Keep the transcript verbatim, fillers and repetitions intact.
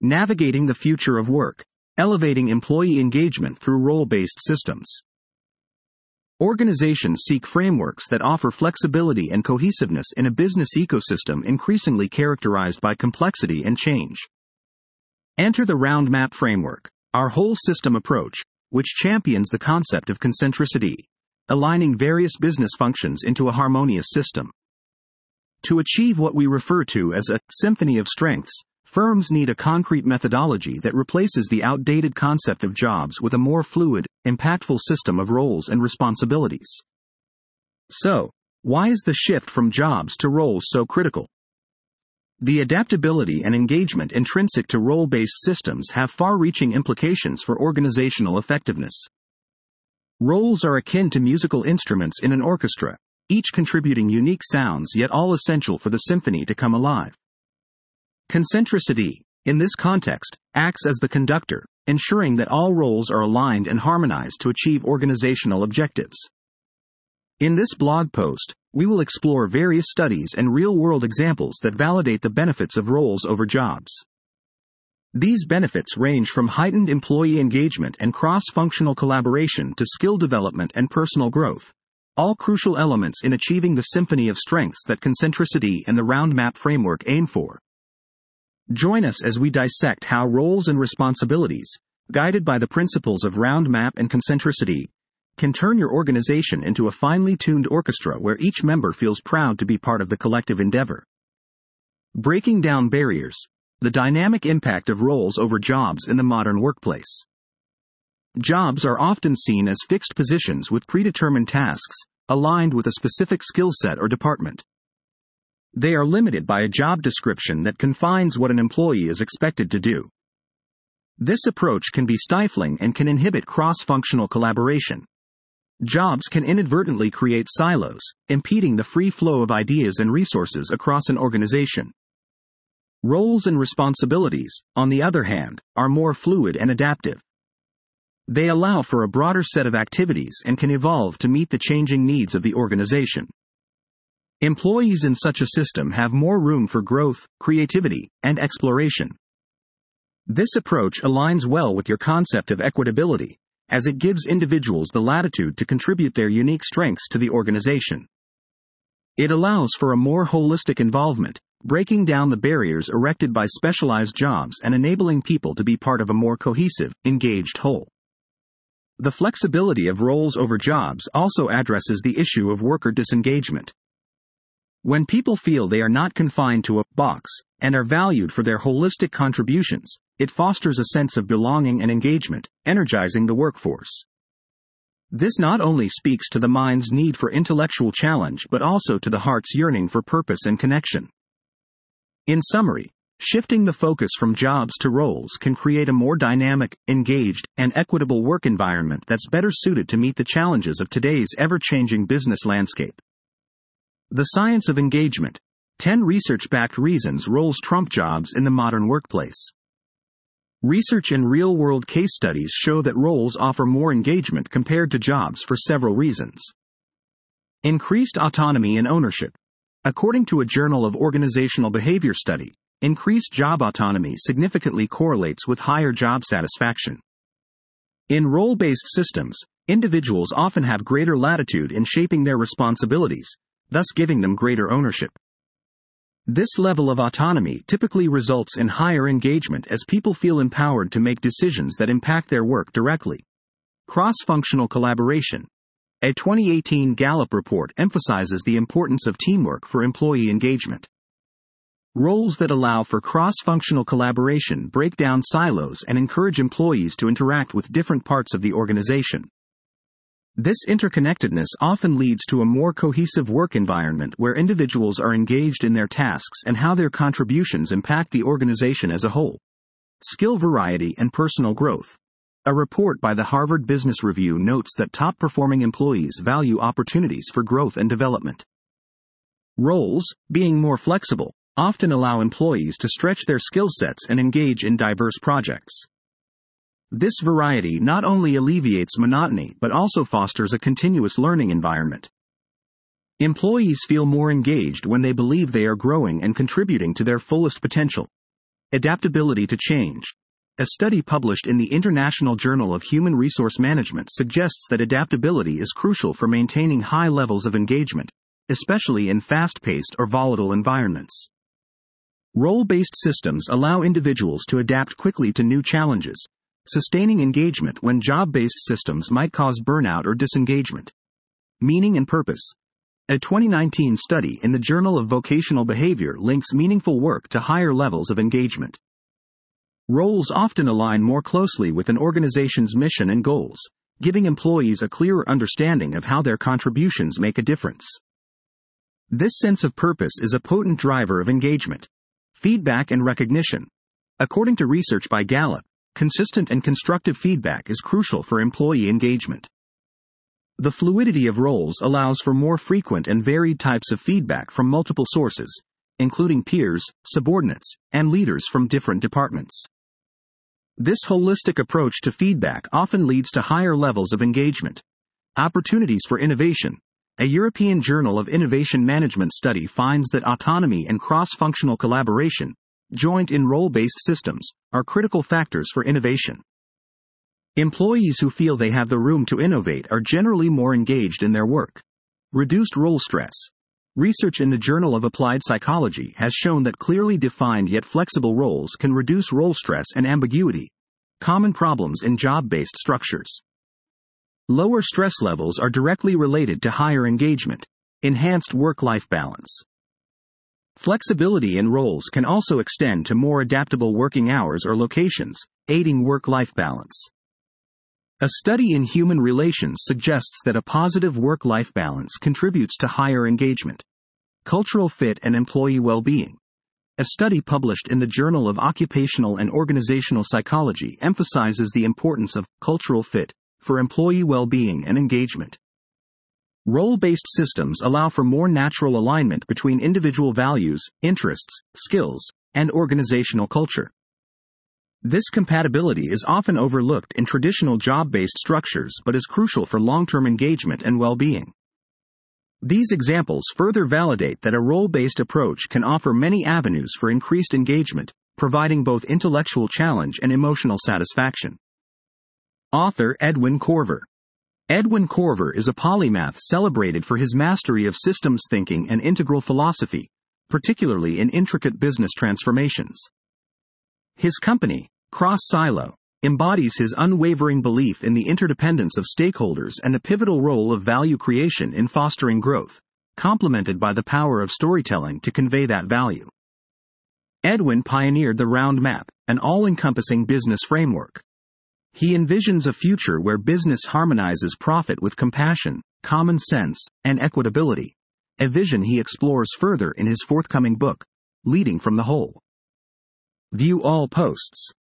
Navigating the future of work. Elevating employee engagement through role-based systems. Organizations seek frameworks that offer flexibility and cohesiveness in a business ecosystem increasingly characterized by complexity and change. Enter the RoundMap framework, our whole system approach, which champions the concept of concentricity, aligning various business functions into a harmonious system. To achieve what we refer to as a symphony of strengths, firms need a concrete methodology that replaces the outdated concept of jobs with a more fluid, impactful system of roles and responsibilities. So, why is the shift from jobs to roles so critical? The adaptability and engagement intrinsic to role-based systems have far-reaching implications for organizational effectiveness. Roles are akin to musical instruments in an orchestra, each contributing unique sounds yet all essential for the symphony to come alive. Concentricity, in this context, acts as the conductor, ensuring that all roles are aligned and harmonized to achieve organizational objectives. In this blog post, we will explore various studies and real-world examples that validate the benefits of roles over jobs. These benefits range from heightened employee engagement and cross-functional collaboration to skill development and personal growth, all crucial elements in achieving the symphony of strengths that concentricity and the RoundMap framework aim for. Join us as we dissect how roles and responsibilities, guided by the principles of RoundMap and concentricity, can turn your organization into a finely tuned orchestra where each member feels proud to be part of the collective endeavor. Breaking down barriers. The dynamic impact of roles over jobs in the modern workplace. Jobs are often seen as fixed positions with predetermined tasks, aligned with a specific skill set or department. They are limited by a job description that confines what an employee is expected to do. This approach can be stifling and can inhibit cross-functional collaboration. Jobs can inadvertently create silos, impeding the free flow of ideas and resources across an organization. Roles and responsibilities, on the other hand, are more fluid and adaptive. They allow for a broader set of activities and can evolve to meet the changing needs of the organization. Employees in such a system have more room for growth, creativity, and exploration. This approach aligns well with your concept of equitability, as it gives individuals the latitude to contribute their unique strengths to the organization. It allows for a more holistic involvement, breaking down the barriers erected by specialized jobs and enabling people to be part of a more cohesive, engaged whole. The flexibility of roles over jobs also addresses the issue of worker disengagement. When people feel they are not confined to a box and are valued for their holistic contributions, it fosters a sense of belonging and engagement, energizing the workforce. This not only speaks to the mind's need for intellectual challenge but also to the heart's yearning for purpose and connection. In summary, shifting the focus from jobs to roles can create a more dynamic, engaged, and equitable work environment that's better suited to meet the challenges of today's ever-changing business landscape. The Science of Engagement. ten research-backed reasons roles trump jobs in the modern workplace. Research and real-world case studies show that roles offer more engagement compared to jobs for several reasons. Increased autonomy and ownership. According to a Journal of Organizational Behavior study, increased job autonomy significantly correlates with higher job satisfaction. In role-based systems, individuals often have greater latitude in shaping their responsibilities, thus giving them greater ownership. This level of autonomy typically results in higher engagement as people feel empowered to make decisions that impact their work directly. Cross-functional collaboration. A twenty eighteen Gallup report emphasizes the importance of teamwork for employee engagement. Roles that allow for cross-functional collaboration break down silos and encourage employees to interact with different parts of the organization. This interconnectedness often leads to a more cohesive work environment where individuals are engaged in their tasks and how their contributions impact the organization as a whole. Skill variety and personal growth. A report by the Harvard Business Review notes that top-performing employees value opportunities for growth and development. Roles, being more flexible, often allow employees to stretch their skill sets and engage in diverse projects. This variety not only alleviates monotony but also fosters a continuous learning environment. Employees feel more engaged when they believe they are growing and contributing to their fullest potential. Adaptability to change. A study published in the International Journal of Human Resource Management suggests that adaptability is crucial for maintaining high levels of engagement, especially in fast-paced or volatile environments. Role-based systems allow individuals to adapt quickly to new challenges, sustaining engagement when job-based systems might cause burnout or disengagement. Meaning and purpose. A twenty nineteen study in the Journal of Vocational Behavior links meaningful work to higher levels of engagement. Roles often align more closely with an organization's mission and goals, giving employees a clearer understanding of how their contributions make a difference. This sense of purpose is a potent driver of engagement. Feedback and recognition. According to research by Gallup, consistent and constructive feedback is crucial for employee engagement. The fluidity of roles allows for more frequent and varied types of feedback from multiple sources, including peers, subordinates, and leaders from different departments. This holistic approach to feedback often leads to higher levels of engagement. Opportunities for innovation. A European Journal of Innovation Management study finds that autonomy and cross-functional collaboration, joint in role-based systems, are critical factors for innovation. Employees who feel they have the room to innovate are generally more engaged in their work. Reduced role stress. Research in the Journal of Applied Psychology has shown that clearly defined yet flexible roles can reduce role stress and ambiguity, common problems in job-based structures. Lower stress levels are directly related to higher engagement, enhanced work-life balance. Flexibility in roles can also extend to more adaptable working hours or locations, aiding work-life balance. A study in human relations suggests that a positive work-life balance contributes to higher engagement. Cultural fit and employee well-being. A study published in the Journal of Occupational and Organizational Psychology emphasizes the importance of cultural fit for employee well-being and engagement. Role-based systems allow for more natural alignment between individual values, interests, skills, and organizational culture. This compatibility is often overlooked in traditional job-based structures but is crucial for long-term engagement and well-being. These examples further validate that a role-based approach can offer many avenues for increased engagement, providing both intellectual challenge and emotional satisfaction. Author Edwin Corver. Edwin Corver is a polymath celebrated for his mastery of systems thinking and integral philosophy, particularly in intricate business transformations. His company, Cross Silo, embodies his unwavering belief in the interdependence of stakeholders and the pivotal role of value creation in fostering growth, complemented by the power of storytelling to convey that value. Edwin pioneered the Round Map, an all-encompassing business framework. He envisions a future where business harmonizes profit with compassion, common sense, and equitability, a vision he explores further in his forthcoming book, Leading from the Whole. View all posts.